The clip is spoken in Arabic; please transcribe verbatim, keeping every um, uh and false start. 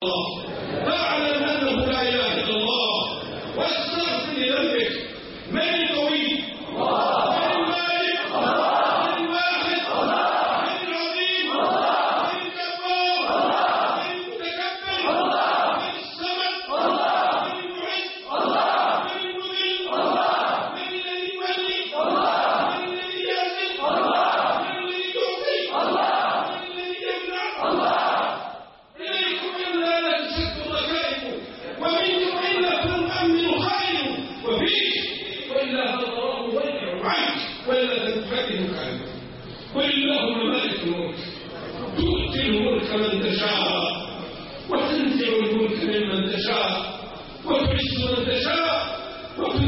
فاعلم أنه لا إله إلا الله واستغفر لذنبك. من القوي؟ من المالك؟ من الواحد؟ من العظيم؟ من الجبار؟ من المتكبر؟ من الصمد؟ من المعز؟ من المذل؟ من الذي يولي؟ من الذي يعزل؟ من الذي يعطي؟ من الذي يمنع؟ إليكم إلا لا تشد الركائب ومنكم إلا فالأمن خائن وفيك وإلا فالضراب ويدع عنك وإلا تنفذه عنك. قل اللهم مالك الملك تؤتي الملك من تشاء وتنزع الملك ممن تشاء وتعز من تشاء وتذل